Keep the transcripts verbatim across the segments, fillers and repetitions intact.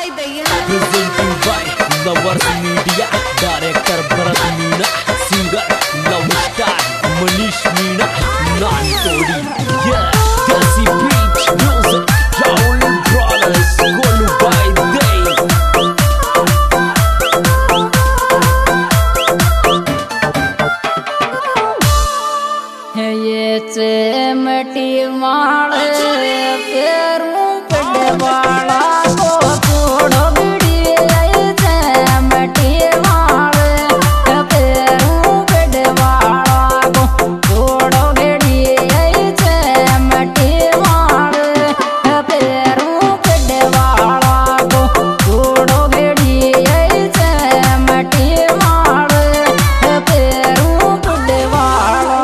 Presenting by Lovers Media, Director Bharat Meena, Singer Love Star Manish Meena, Non-Todi. Yeah, Desi Beat Music, Raul Brothers, Golu by Day. ये चमटी माले पेरू पड़वाला को छोड़ो बिड़ी चमटी माले पेरू पड़वाला को छोड़ो बिड़ी चमटी माले पेरू पड़वाला को छोड़ो बिड़ी चमटी माले पेरू पड़वाला।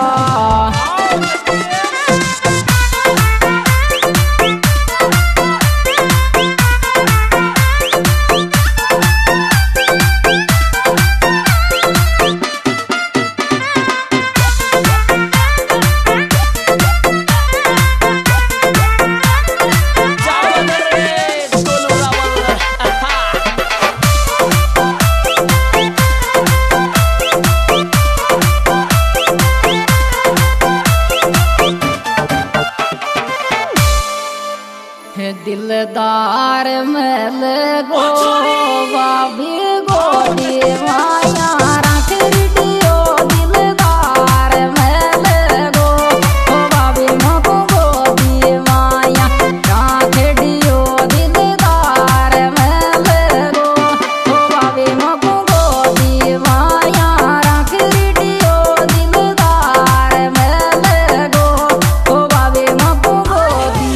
दिलदार मैल गो बाबी गो दीवाया रख दियो दिलदार मैल गो बाबी मको गो दीवाया रख दियो दिलदार मैल गो बाबी मको गो दीवाया रख दियो दिलदार मैल गो बाबी मको गो दी।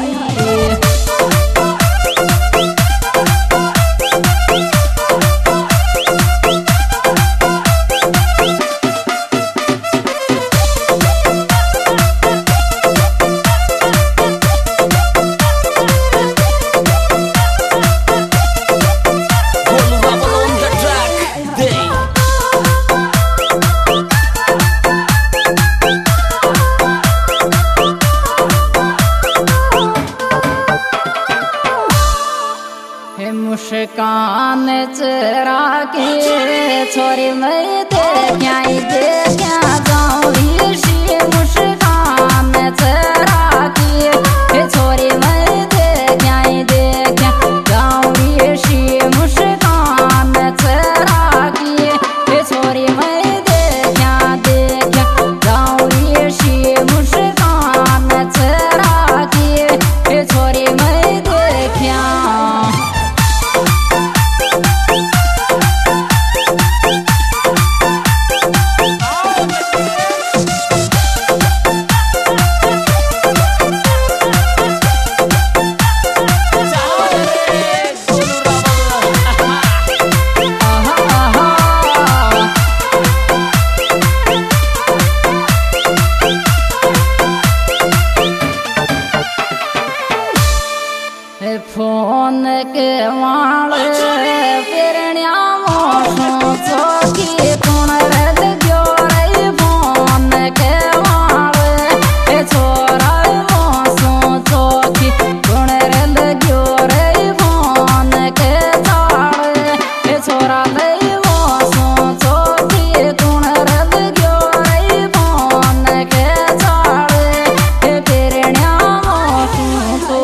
मुस्कान चेहरा के छोरी मैं देखा देखा जाऊँ ऋषि मुस्कान चेहरा की छोरी मैं देखा देखा जाऊँ ऋषि मुस्कान चेहरा की छोरी मैं देखा देखा जाऊँ ऋषि मुस्कान चेहरा की छोरी मैं देखा। फोन के वाले फिरण्या मोसों चौकी कौन रद गयो रे फोन के वाले छोरा मोसों चौकी कौन रद गयो रे फोन के ताले छोरा ले मोसों चौकी कौन रद गयो रे फोन के ताले फिरण्या मोसों तो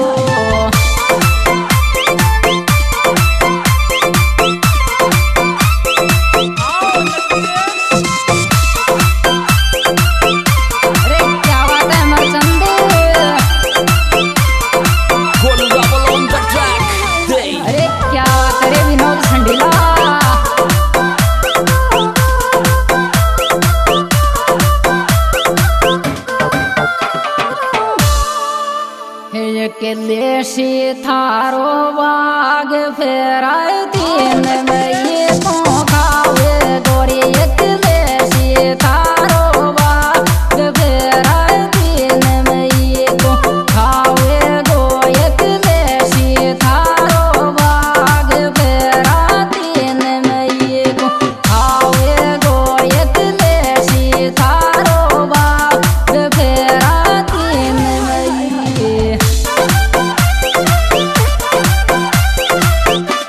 के लेशी थारो बाग फेराय तीन में ये तो खावे गोरी एक लेशी थारो बाग फेराय तीन में ये तो खावे गो एक लेशी थारो बाग फेरा तीन में ये तो खावे गो एक लेशी थारो बाग फेरा तीन में ये।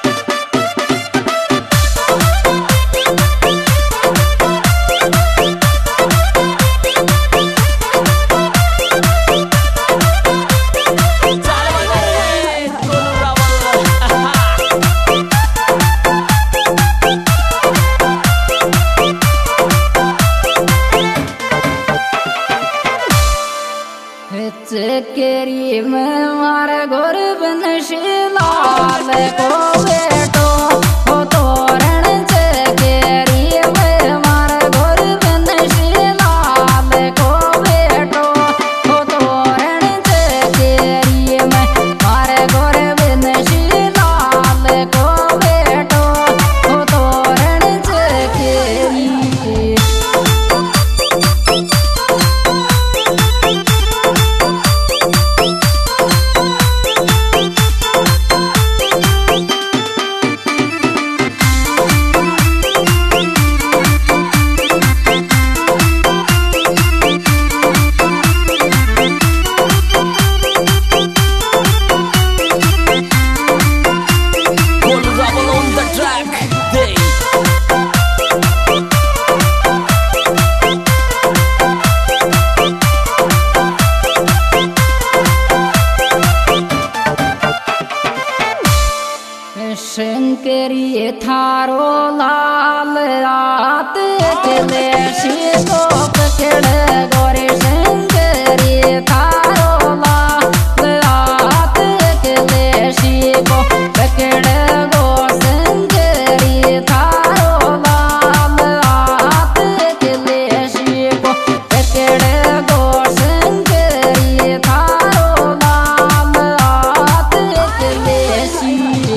शंकरी थारो लाल रात कलेशी को पकड़ गोरे शंकरी थारो लाल रात कलेशी को पकड़ गो शंकरी थारो लाल रात कलेशी को पकड़ गो शंकरी थारो लाल रात कलेशी।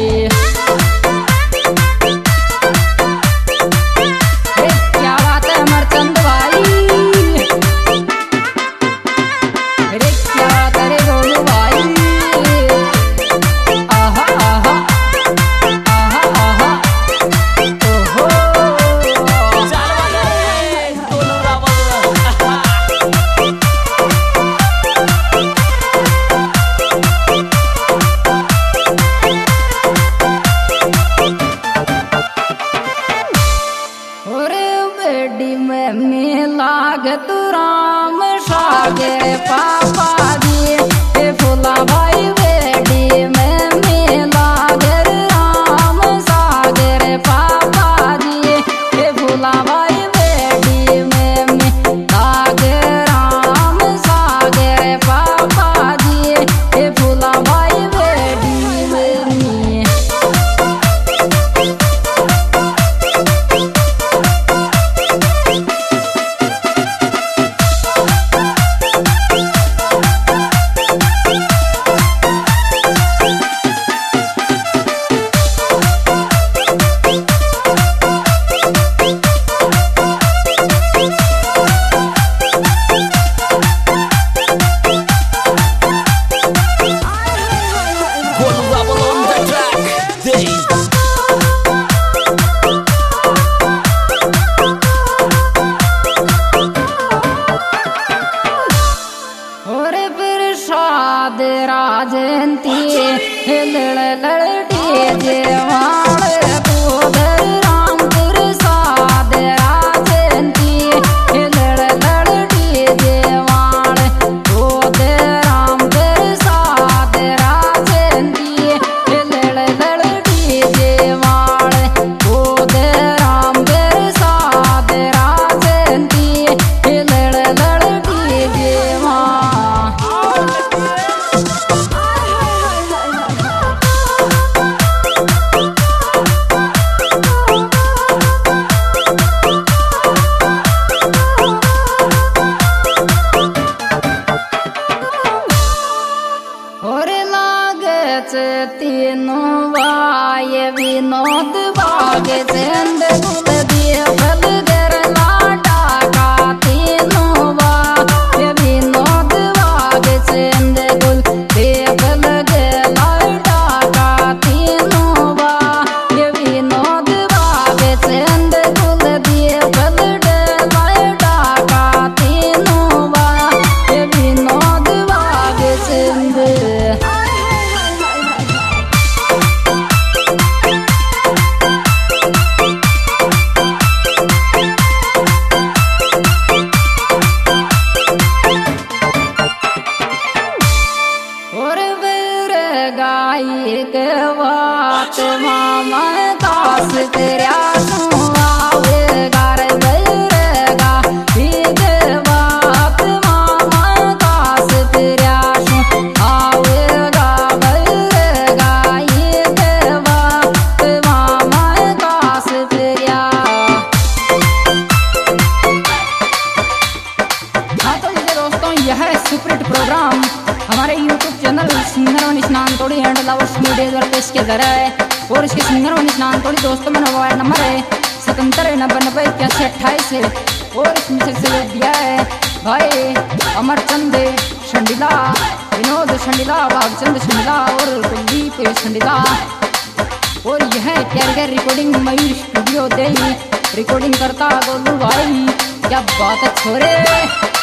लागत राम सागर पापा दिए फूला भाई बेडी में मेला गर राम सागर पापा दिए फूला भाई बेडी में मेला गर राम सागर पापा दिए फूला भाई बेडी में। राजंती लड़ लड़े जेवाण बोधर राम प्रसाद राजंती लड़ लड़े जेवाण बोधर राम प्रसाद राजंती लड़ लड़े जेवाण बोधर राम प्रसाद राजंती लड़ लड़े जेवाण। तीनों वाय विनोद बाग चंद गुल दिए फल गर लाटा का तीनों वाय विनोद बाग चंद गुल दिए फल गर लाटा का तीनों वाय विनोद बाग चंद गुल दिए फल गर लाटा का तीनों वाय विनोद बाग चंद। गायक बात मामा दास तेरा सुआवे गार बैरगा भीग बात मामा दास तेरा सुआवे गा बैरगा एक बात मामा दास तेरा। हाँ तो ये दोस्तों यह है सुपरहिट प्रोग्राम हमारे यूट्यूब चैनल सिंगर वन स्नान तोड़ी एंड लवर्स मीडिया द्वारा पेश किया जा रहा है और इसके सिंगर वन स्नान तोड़ी दोस्तों में मोबाइल नंबर है सतहत्तर नब्बे नब्बे इक्यासी अट्ठाईस है और इसमें से दिया है भाई अमरचंद शंडिला विनोद शंडिला भागचंद शंडिला और कुलदीप शंडिला और यह कैरियर रिकॉर्डिंग मयूर स्टूडियो दे रिकॉर्डिंग करता गोलू भाई क्या बात है छोरे।